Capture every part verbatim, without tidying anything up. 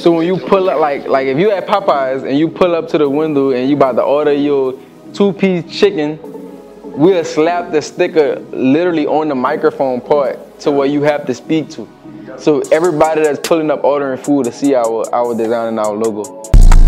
So when you pull up, like like if you at Popeyes and you pull up to the window and you about to order your two-piece chicken, we'll slap the sticker literally on the microphone part to where you have to speak to. So everybody that's pulling up ordering food to see our, our design and our logo.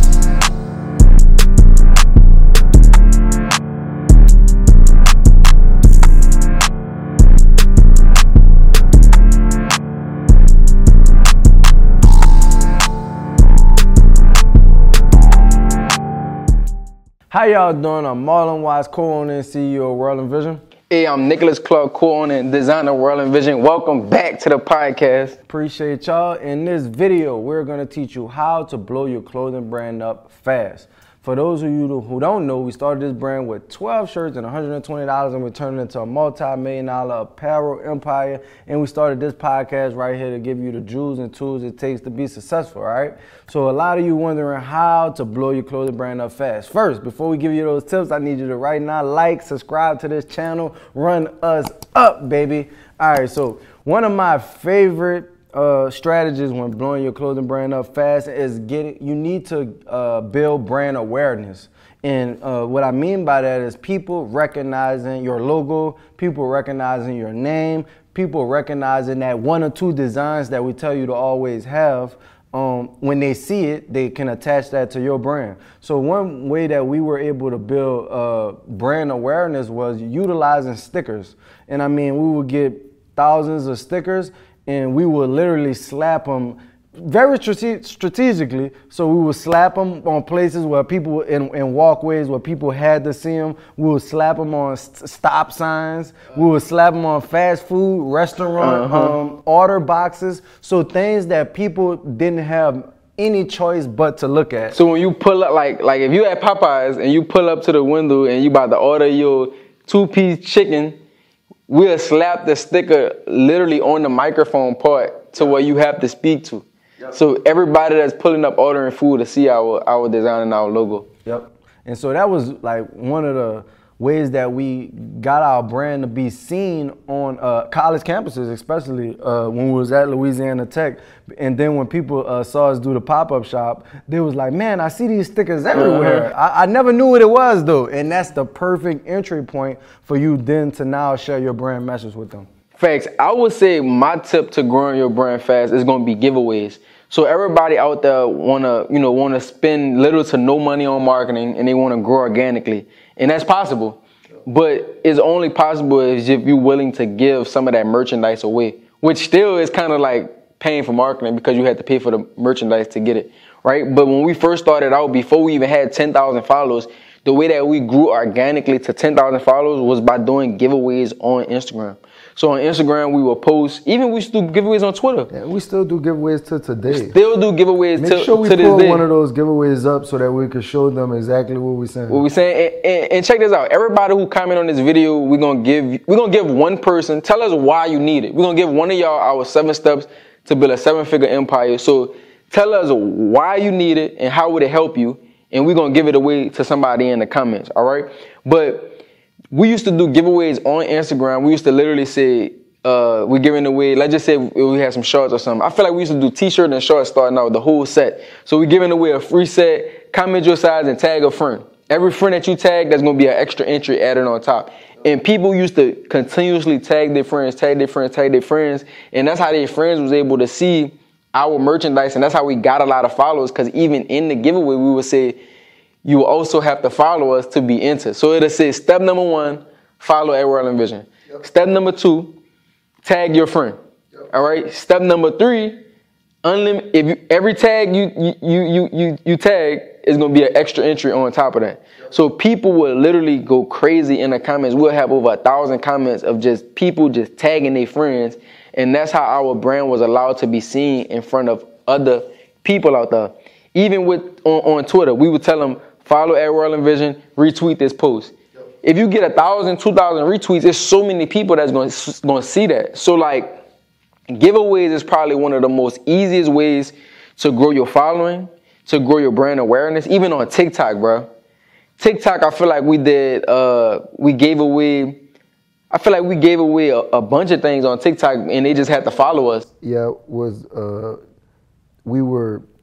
How y'all doing? I'm Marlon Wise, co-owner and C E O of World Envision. Hey, I'm Nicholas Clark, co-owner and designer of World Envision. Welcome back to the podcast. Appreciate y'all. In this video, we're going to teach you how to blow your clothing brand up fast. For those of you who don't know, we started this brand with twelve shirts and one hundred twenty dollars, and we turned it into a multi-million dollar apparel empire. And we started this podcast right here to give you the jewels and tools it takes to be successful, all right? So a lot of you wondering how to blow your clothing brand up fast. First, before we give you those tips, I need you to right now like, subscribe to this channel, run us up, baby. All right, so one of my favorite Uh, strategies when blowing your clothing brand up fast is getting, you need to uh, build brand awareness. And uh, what I mean by that is people recognizing your logo, people recognizing your name, people recognizing that one or two designs that we tell you to always have. Um, when they see it, they can attach that to your brand. So one way that we were able to build uh, brand awareness was utilizing stickers. And I mean, we would get thousands of stickers, and we would literally slap them very strate- strategically. So we would slap them on places where people, in, in walkways where people had to see them. We would slap them on st- stop signs. We would slap them on fast food, restaurant, uh-huh. um, order boxes. So things that people didn't have any choice but to look at. So when you pull up, like, like if you at Popeyes and you pull up to the window and you about to order your two-piece chicken, we'll slap the sticker literally on the microphone part to where you have to speak to. Yep. So everybody that's pulling up ordering food to see our, our design and our logo. Yep. And so that was like one of the ways that we got our brand to be seen on uh, college campuses, especially uh, when we was at Louisiana Tech. And then when people uh, saw us do the pop-up shop, they was like, man, I see these stickers everywhere. Uh-huh. I, I never knew what it was, though. And that's the perfect entry point for you then to now share your brand message with them. Facts. I would say my tip to growing your brand fast is going to be giveaways. So everybody out there want to, you know, want to spend little to no money on marketing, and they want to grow organically. And that's possible. But it's only possible if you're willing to give some of that merchandise away, which still is kind of like paying for marketing because you had to pay for the merchandise to get it, right? But when we first started out, before we even had ten thousand followers, the way that we grew organically to ten thousand followers was by doing giveaways on Instagram. So on Instagram, we will post, even we still do giveaways on Twitter. Yeah, we still do giveaways to today. We still do giveaways Make to, sure we to this pull day. one of those giveaways up so that we can show them exactly what we're saying. What we're saying, and, and, and check this out. Everybody who comment on this video, we're gonna give we're gonna give one person. Tell us why you need it. We're gonna give one of y'all our seven steps to build a seven-figure empire. So tell us why you need it and how would it help you, and we're gonna give it away to somebody in the comments. All right, but we used to do giveaways on Instagram. We used to literally say, Uh, we're giving away, let's just say we had some shorts or something. I feel like we used to do t-shirt and shorts starting out, the whole set. So we're giving away a free set, comment your size and tag a friend. Every friend that you tag, there's going to be an extra entry added on top. And people used to continuously tag their friends, tag their friends, tag their friends. And that's how their friends was able to see our merchandise. And that's how we got a lot of followers, because even in the giveaway, we would say, you will also have to follow us to be entered. So it'll say step number one, follow at World Envision. Yep. Step number two, tag your friend. Yep. All right. Step number three, unlim- if you, every tag you you you you you tag is gonna be an extra entry on top of that. Yep. So people will literally go crazy in the comments. We'll have over a thousand comments of just people just tagging their friends, and that's how our brand was allowed to be seen in front of other people out there. Even with on, on Twitter, we would tell them follow at World Envision, retweet this post. If you get a thousand, two thousand retweets, there's so many people that's going to going to see that. So like, giveaways is probably one of the most easiest ways to grow your following, to grow your brand awareness. Even on TikTok, bro. TikTok, I feel like we did. Uh, we gave away. I feel like we gave away a, a bunch of things on TikTok, and they just had to follow us. Yeah, was uh, we were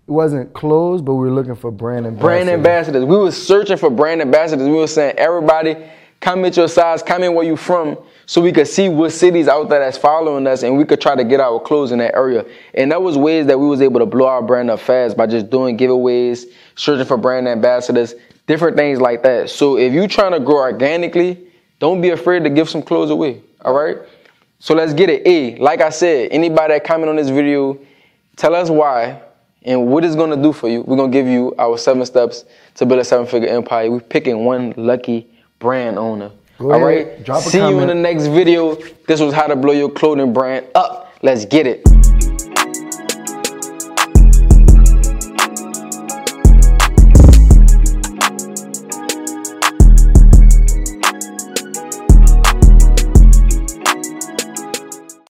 It wasn't clothes, but we were looking for brand ambassadors. Brand ambassadors. We were searching for brand ambassadors. We were saying, everybody, comment your size, comment where you from, so we could see what cities out there that's following us, and we could try to get our clothes in that area. And that was ways that we was able to blow our brand up fast by just doing giveaways, searching for brand ambassadors, different things like that. So if you're trying to grow organically, don't be afraid to give some clothes away, all right? So let's get it. A, like I said, anybody that comment on this video, tell us why and what it's going to do for you. We're going to give you our seven steps to build a seven-figure empire. We're picking one lucky brand owner. Go all ahead, right? drop a See comment. you in the next video. This was how to blow your clothing brand up. Let's get it.